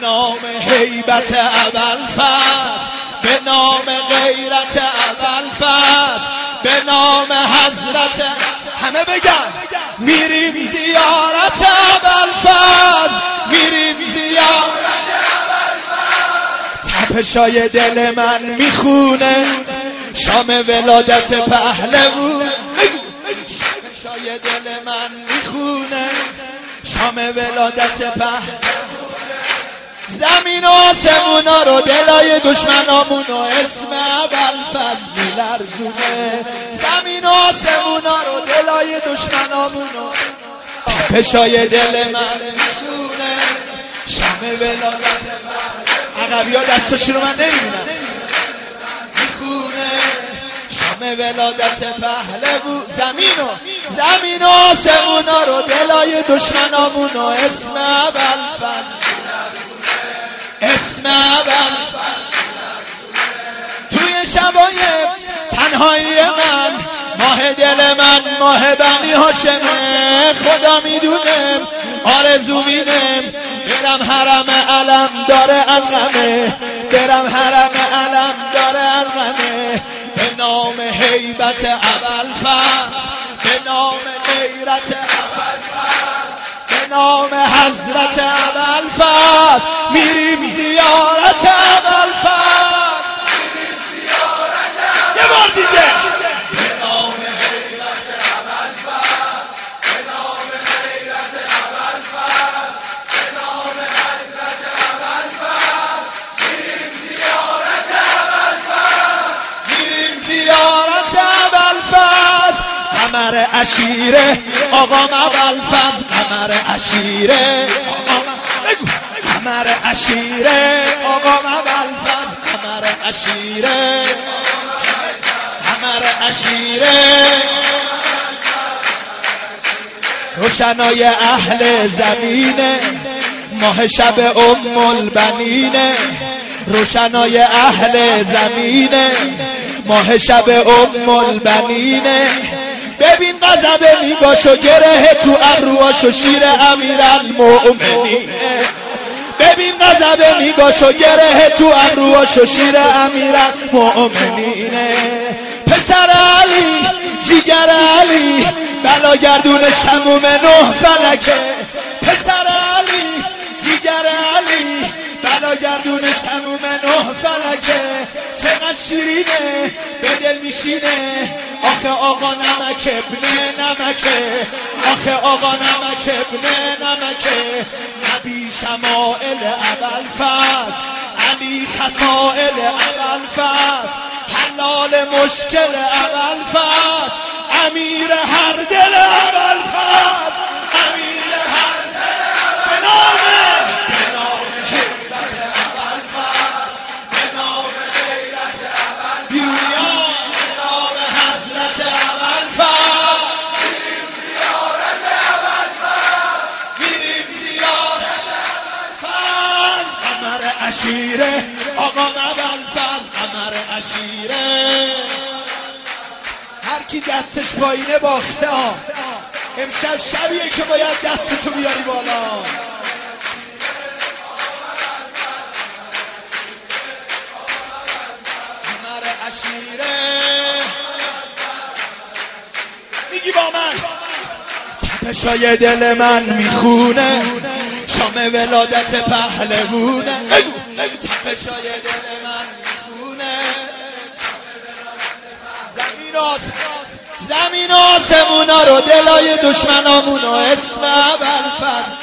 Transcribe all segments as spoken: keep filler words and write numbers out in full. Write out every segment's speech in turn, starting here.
نام هیبت ابوالفضل، به نام غیرت ابوالفضل، به نام حضرت، همه بگن میریم زیارت ابوالفضل، میریم زیارت ابوالفضل. تپشای دل من میخونه شام ولادت پهلوون، تپشای دل من میخونه شام ولادت پهلوون. زمین و آسمونا رو دلای دشمنامون و اسم ابوالفضل میلرزونه، زمین و آسمونا رو دلای دشمنامون و تپشای دل من میخونه شام ولادت پهلوون. عقبی ها دستاشی رو من نمیبینم، میخونه شام ولادت پهلوون. زمین و زمین و آسمونا رو دلای دشمنامون و اسم ابوالفضل، اسم ابوالفضل. توی شبای تنهایی من ماه دل من ماه بنی هاشمه، خدا میدونه آرزو مینم برم حرم علم داره علقمه، برم حرم علم داره علقمه. به نام هیبت ابوالفضل، به نام غیرت ابوالفضل، به نام حضرت ابوالفضل میریم زیارت ابوالفضل، میریم زیارت ابوالفضل. یه بار دیگه به نام هیبت ابوالفضل، به نام غیرت ابوالفضل، به نام حضرت ابوالفضل میریم زیارت ابوالفضل، میریم زیارت ابوالفضل. قمر عشیره آقام ابوالفضل، قمر عشیره بگو، قمر عشیره آقام ابوالفضل، قمر عشیره، قمر عشیره. روشنای اهل زمینه ماه شب ام البنینه، روشنای اهل زمینه ماه شب ام البنینه. ببین غضب نگاشو گره تو ابروهاشو شیر امیرالمؤمنینه، ببین غضب نگاشو گره تو ابروهاشو شیر امیرالمؤمنینه. پسر علی جیگر علی بلا گردونش تموم نه فلکه، پسر علی جیگر علی بلا گردونش تموم نه فلکه. چقدر شیرینه به دل میشینه آخه آقا نمک ابن نمکه، آخه آقا نمک ابن نمکه. نبی شمائل ابوالفضل، علی خصائل ابوالفضل، حلال مشکل ابوالفضل، امیر هر دل ابوالفضل، امیر هر دل. به نام به نام هیبت ابوالفضل، به نام غیرت ابوالفضل، بیرونیان به نام حضرت ابوالفضل میریم زیارت ابوالفضل، میریم زیارت ابوالفضل. قمر عشیره آقام ابوالفضل، قمر عشیره. هر کی دستش پایینه باخته ها. امشب شبیه که باید دستتو بیاری بالا. قمر عشیره میگی با من تپشای دل من میخونه شام ولادت پهلوونه، تپشای دل من میخونه زمین آسمان، زمین آسمونا رو دلای دشمنامون و اسم ابوالفضل.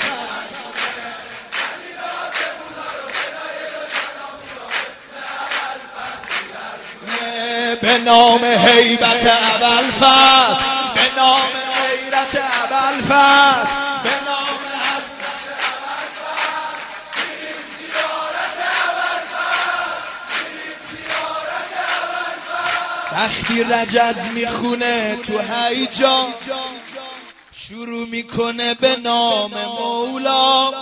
به نام هیبت ابوالفضل، به نام غیرت ابوالفضل، به نام حضرت ابوالفضل میریم زیارت ابوالفضل، میریم زیارت ابوالفضل. وقتی رجز میخونه تو هیجا شروع میکنه به نام مولا،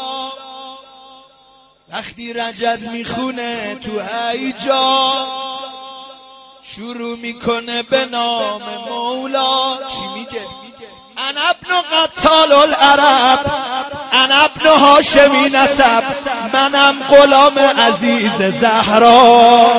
وقتی رجز میخونه تو هیجا شروع میکنه به نام مولا. چی میگه؟ انا ابن قتال العرب، انا ابن هاشمی نسب، منم غلام عزیز زهرا.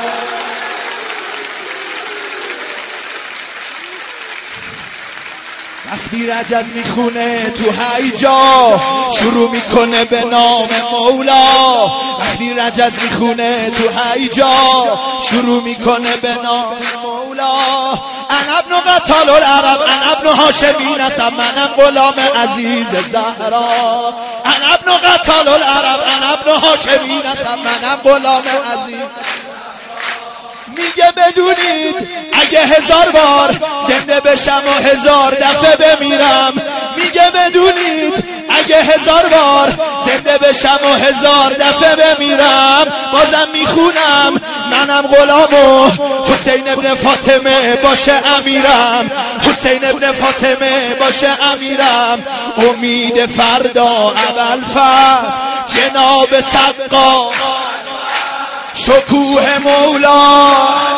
وقتی رجز میخونه تو هیجا شروع میکنه به نام مولا. وقتی رجز میخونه تو هیجا شروع میکنه به نام مولا. انا ابن قتال العرب، انا ابن هاشمی نسب، منم غلام عزیز زهرا. انا ابن قتال العرب، انا ابن هاشمی نسب، منم غلام عزیز. میگه بدونید اگه هزار بار زنده بشم و هزار دفعه بمیرم، میگه بدونید اگه هزار بار زنده بشم و هزار دفعه بمیرم، بازم میخونم منم غلام و حسین ابن فاطمه باشه امیرم. حسین ابن فاطمه باشه امیرم. امید فردا ابوالفضل جناب سقا شکوه مولا.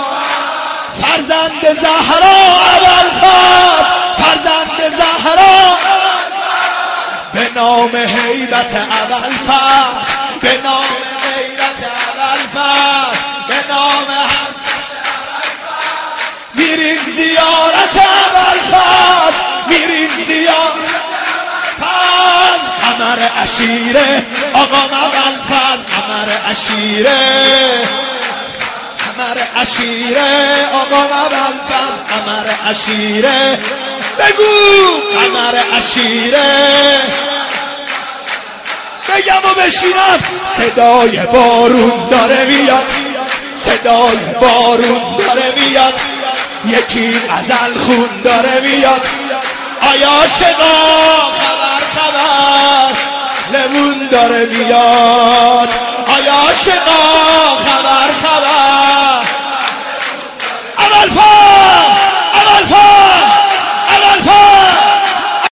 فرزند زهرا ابوالفضل، فرزند زهرا به نام هیبت ابوالفضل، به نام هیبت ابوالفضل، به نام میریم زیارت ابوالفضل، میریم زیارت ابوالفضل. قمر عشیره آقا ابوالفضل، قمر عشیره، قمر عشیره آقا ابوالفضل، قمر عشیره. بگو قمر عشیره، بگم و بشینم. صدای بارون داره میاد، صدای بارون داره میاد، یکی غزل خون داره میاد. آیا شقا خبر خبر لبون داره میاد، آیا شقا